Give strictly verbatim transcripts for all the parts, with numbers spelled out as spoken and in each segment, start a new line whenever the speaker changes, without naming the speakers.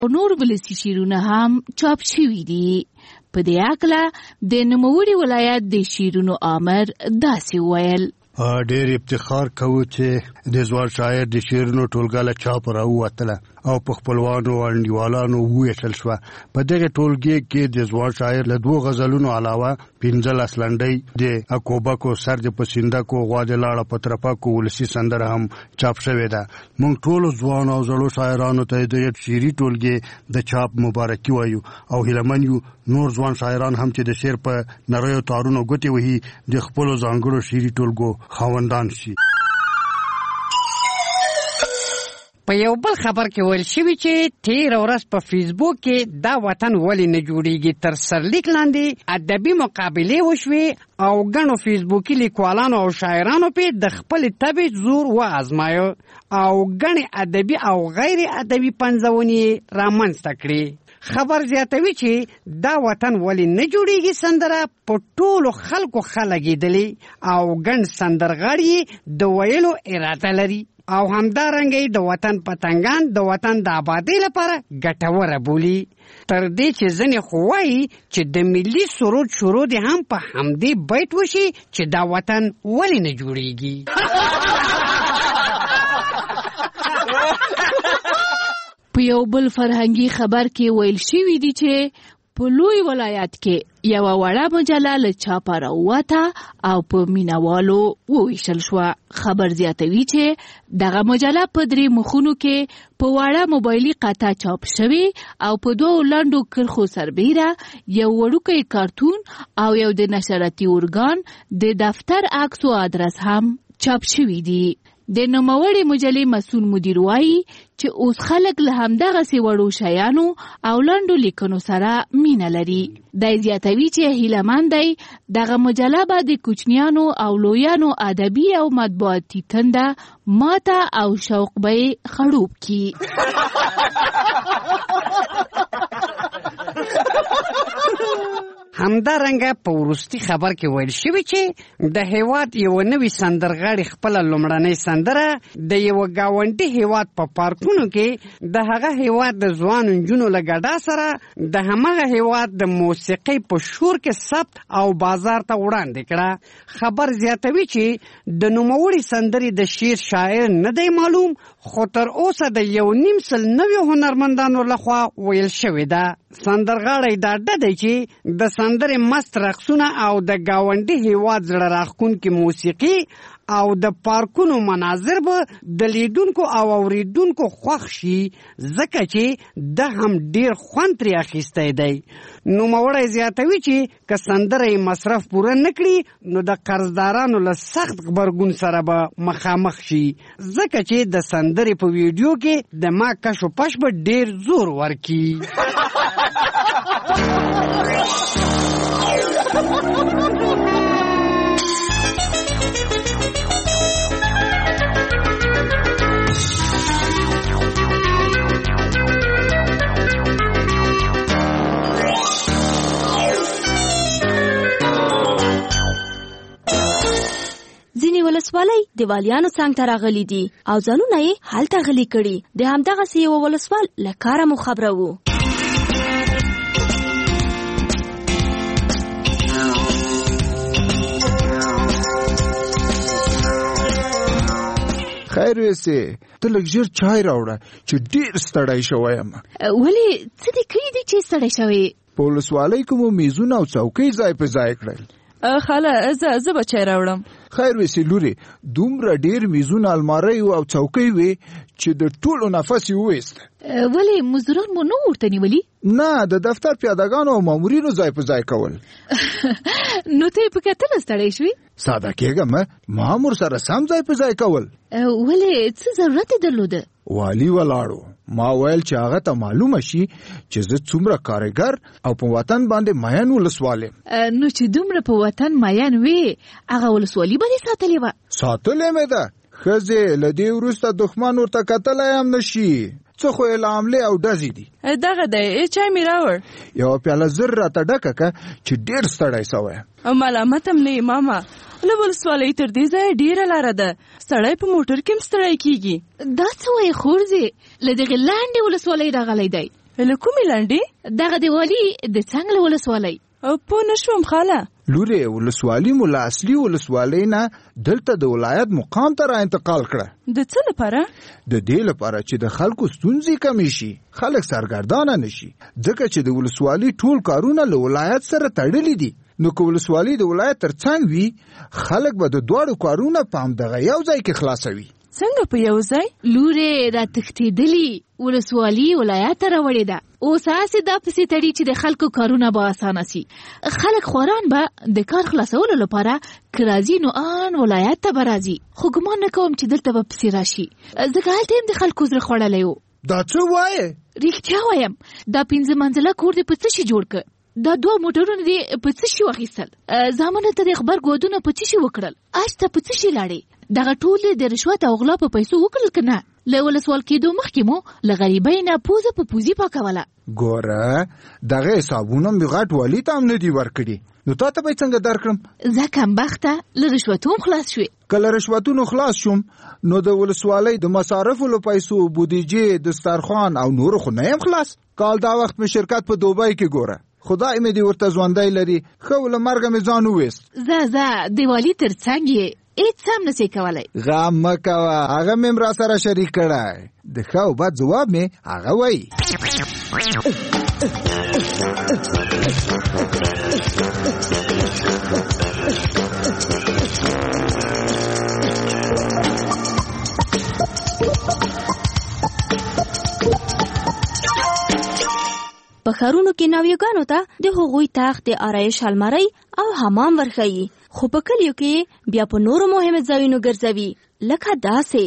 نور ولسي شعرونه هم چاپ شوي دي. په دې هکله د نوموړي ولایت د شعرونو آمر داسې وویل:
ډېر افتخار کوو چې د ځوان شاعر د شعرونو ټولګه له چاپ راووتله او په خپلوانو او انډیوالانو وویشل شوه. په دغه ټولګې کې د ځوان شاعر له دوو غزلونو علاوه پنځلس لنډۍ د اکوبکو سر د پسندکو غوا د لاړه په ترپکو ولسي سندره هم چاپ شوې ده. موږ ټولو ځوان او زړو شاعرانو ته د شعري ټولګې د چاپ مبارکي وایو او هیلهمن یو نور ځوان شاعران هم چې د شعر په نریو تارونو ګوتې وهي د خپلو ځانګړو شعري ټولګو خاوندان شي.
په یو بل خبر کې ویل شوي چې تیر ورځ په فیسبوک کې دا وطن ولې نه جوړیږي تر سرلیک لاندې ادبي مقابلې وشوې او ګڼو فیسبوکي لیکوالانو او شاعرانو په د خپل طبع زور وازمایو او ګڼې ادبي او غیر ادبي پنځونې رامنځته کړې. خبر زیاتوي چې دا وطن ولې نه جوړیږي سندره په ټولو خلکو خلګېدلې او ګڼ سندرغاړي د ویلو اراده لري او همدارنګه د وطن پتنګان د وطن د آبادی لپاره ګټوره بولي. تر دې چې ځنې خو وایي چې د ملي سرود شروع دې هم په همدې بیت وشي چې دا وطن ولې نه جوړیږي.
په یو بل فرهنګي خبر کې ویل شوي دي چې په لوی ولایت کې یوه وړه مجله له چاپه راووته او په مینوالو وویشل شوه. خبر زیاتوي چې دغه مجله په درې مخونو کې په وړه موبایلي قطعه چاپ شوې او په دوو لنډو کرښو سربیره یو وړوکی کارتون او یو د نشراتي ارګان د دفتر عکس او ادرس هم چاپ شوي دي. د نوموړې مجلې مسؤل مدیر وایي چې اوس خلک له همدغسې وړو شیانو او لنډو لیکنو سره مینه لري. دی زیاتوي چې هیلهمن دی دغه مجله به د کوچنیانو او لویانو ادبي او مطبوعاتي تنده ماته او شوق به یې خړوب کړي.
همدارنګه په وروستي خبر کې ویل شوي چې د هیواد یو نوی سندرغاړي خپل لومړنۍ سندره د یو گاونډي هیواد په پارکونو کې د هغه هیواد د ځوان نجونو له ګډا سره د همغه هیواد د موسیقۍ په شور کې ثبت او بازار ته وړاندې کړه. خبر زیاتوي چې د نوموړي سندرې د شعر شاعر نه دی معلوم خو تر اوسه د یو نیم سل نوي هنرمندانو لخوا ویل شوې ده. سندرغاړی دا ډډه دی چې د سندرې مست رقصونه او د گاونډي هیواد زړه راښکونکې موسیقي او د پارکونو مناظر به د لیدونکو او اوریدونکو خوښ شي ځکه چې د هم ډیر خوند ترې اخیستی دی. نوموړی زیاتوي چې که سندره یې مصرف پوره نه کړي نو د قرضدارانو له سخت غبرګون سره به مخامخ شي ځکه چې د سندرې په ویډیو کې د ما کش و پش به ډیر زور ورکي.
ځینې ولسوالۍ د والیانو څنګ ته راغلي دي او ځانونه یې هلته غلي کړي. د همدغسې یوه ولسوال له کاره مو خبروو.
خیر ویسې ته لږ ژر چای راوړه چې ډېر ستړی شوی یم.
ولې څه دې کړي دي چې ستړی شوې؟
په ولسوالۍ کې مو میزونه او څوکۍ ځای په ځای کړل.
خاله زه زه به چای راوړم.
خیر ویسې لورې دومره ډېر میزونه المارۍ او څوکۍ وې چې د ټولو نفس یې وویست.
ولې مزدوران مو نه ورته نیولي؟
نه د دفتر پیادهګانو او مامورینو ځای په ځای کول.
نو ته یې په کتنه ستړی شوې؟
ساده کېږم ما هم ورسره سم ځای په ځای کول.
ولې څه ضرورت یې درلوده؟
والي ولاړو ما ویل چې هغه ته معلومه شي چې زه څومره کارګر او په وطن باندې مین ولسوال یم.
نو چې دومره په وطن مین وې هغه ولسوالي به دې ساتلې وه؟
ساتلې مې ده ښځې له دې وروسته دښمن ورته کتلی هم نه شي. څه خو یې له حملې او ډزې دي.
دغه دی چای مې راوړ.
یوه پیاله زر راته ډکه که چې ډېر ستړی سوی.
ملامت هم نه یې ماما له ولسوالۍ تر دې ځایه ډېره لاره ده. سړی په موټر کې هم ستړی کېږي.
دا څه وایې خورځې له دغې لنډې ولسوالۍ راغلی دی.
له کومې لنډې؟
دغه د والي د څنګله ولسوالۍ.
پوه نه شوم خاله.
لورې ولسوالي مو له اصلي ولسوالۍ نه دلته د ولایت مقام ته را انتقال کړه.
د څه لپاره؟
د دې لپاره چې د خلکو ستونزې کمې شي، خلک سرګردانه نشي، ځکه چې د ولسوالي ټول کارونه له ولایت سره تړلي دي. نو که ولسوالي د ولایت ترڅنګ وي، خلک به د دواړو کارونه په همدغه یو ځای کې خلاصوي.
څنګه په یو ځای؟
لورې را تښتېدلي ولسوالي ولایت ته راوړې ده. اوس هسې دا پسې تړي چې د خلکو کارونه به اسانه سي. خلک خواران به د کار خلاصولو لپاره که راځي نو آن ولایت ته به راځي. خو ګمان نه کوم چې دلته به پسې راشي، ځکه هلته هم د خلکو زړه خوړلی و.
دا څه وایې؟
رښتیا وایم، دا پنځه منزله کور دې په څه شي جوړ کړ؟ دا دوه موټرونه دې په څه شي واخیستل؟ زامنو ته د خبر ګودونه په څه شي وکړل؟ اش ته په څه شي لاړې؟ دغه ټول د رشوت او غلا په پیسو وکړل که نه؟ له ولسوال کېدو مخکې مو له غریبۍ نه پوزه په پوزي پاکوله.
ګوره دغه حسابونه مې غټ والي ته هم نه دي ورکړي، نو تا ته به یې څنګه درکړم؟
زه کمبخته له رشوتو هم خلاص شوې.
که له رشوتونو خلاص شوم نو د ولسوالۍ د مصارفو له پیسو، بودیجې، دسترخوان او نورو خو نه یم خلاص. کال دا وخت مې شرکت په دوبۍ کې ګوره، خدای مې دې ورته ژوندی لري، ښه له مرګه مې ځان وویست.
زه زه د والي تر څنګ یې هېڅ هم نسې کولی.
غم مه کوه، هغه مې هم را سره شریک کړی. د ښه او بد ځواب مې هغه وایي.
په ښارونو کې ناویګانو ته د هغوی تخت، د آرایش المارۍ او حمام ورښیي، خو په کلیو کې بیا په نورو مهمو ځایونو ګرځوي، لکه داسې.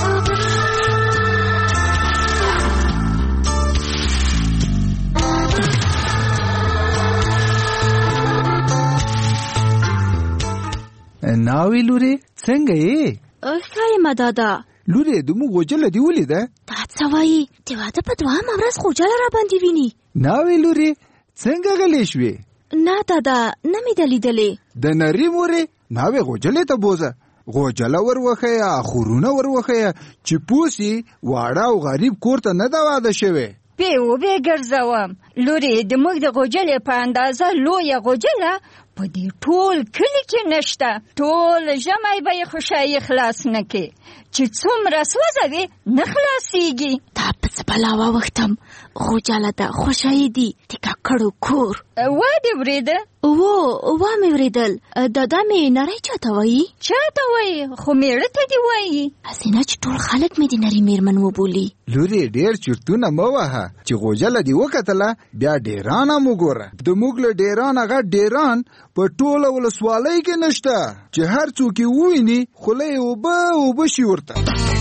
ناوی لورې څنګه یې؟
ښه یم دادا.
لورې د موږ غوجله دې ولیده؟
دا څه وایي؟ د واده په دوهمه ورځ غوجله را باندې ویني.
ناوی لورې څنګه غلی شوې؟
نه دادا، نه مې ده لیدلې.
د نري مورې ناوی غوجلې ته بوزه، غوجله ور وښیه، خورونه ور وښیه چې پوسي واړه او غریب کور ته نه ده واده شوې.
بې وبې ګرځوم لورې، د موږ د غوجلې په اندازه لویه غوجله په دې ټول کلي کې نشته. ټول ژمی به یې خوشایي خلاص نه کې، چې څومره سوځوي نه خلاصېږي.
دا په څه بلا واوښتم، غوجله ده، خوشایي دي، د ککړو کور.
وا دې ورېده؟
و وا مې ورېدل. دادا مې نری چاته وایي؟
چاته وایي؟ خو میړه ته دې وایي.
هسې نه چې ټول خلک مې د نري مېرمن وبولي.
لورې ډېر چرتونه مه وهه، چې غوجله دې وکتله بیا ډېران هم وګوره. د موږ له ډېران هغه ډېران په ټوله ولسوالۍ کې نشته، چې هر څوک یې وویني خوله یې اوبه اوبه شي ورته.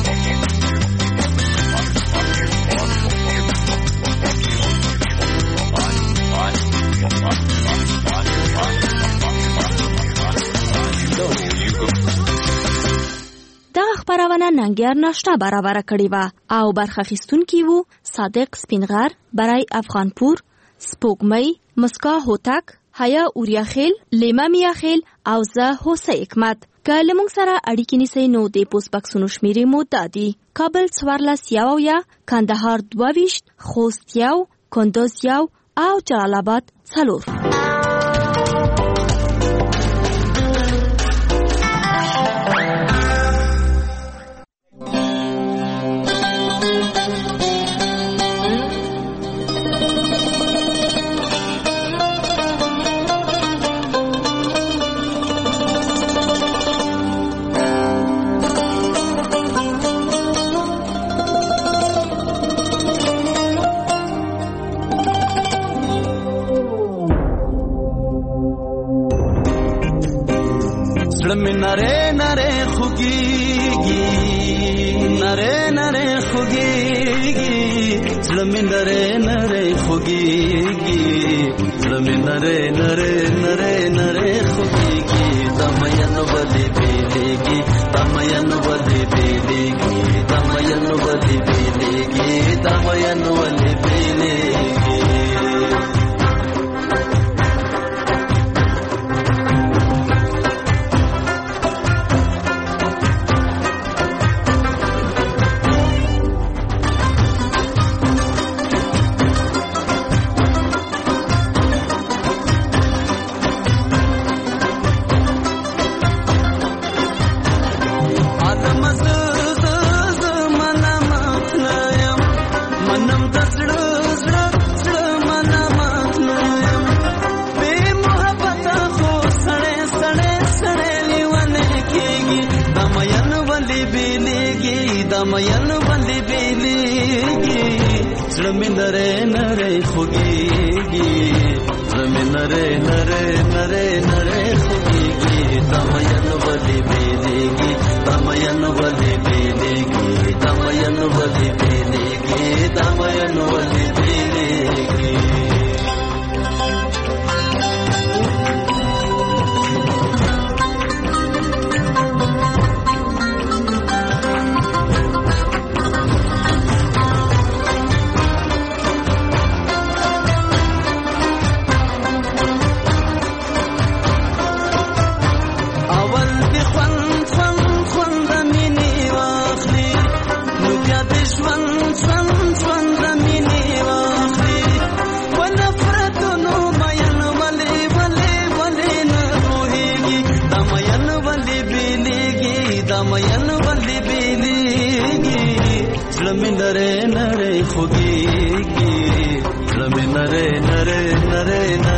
دغه خپرونه ننګیار ناشته برابره کړې وه او برخه اخیستونکي وو صادق سپینغر، برای افغانپور، سپوږمۍ، مسکا هوتک، حیا اوریاخیل، لیما میاخیل او زه هوسه حکمت. که له موږ سره اړیکې نیسئ نو د پوسټ بکسونو شمیرې مو دا دي: کابل څوارلس یو اویا، کندهار دوه ویشت، خوست یو، کندوز یو او جلال آباد څلور.
نره نره خوگیگی نره نره خوگیگی زلمی نره نره خوگیگی زلمی نره نره نره نره خوگیگی دمینو بلی بیلیگی دمینو بلی بیلیگی دمینو بلی بیلیگی دمینو بلی بیلیگی دمین ولی بیلیگی زلمی نره نره خوگیگی زلمی نره نره نره نره خوگیگی دمین ولی بیلیگی دمین ولی بیلیگی دمین ولی بیلیگی دمین ولی بیلیگی नरे नरे खुगीगी नरे नरे नरे नरे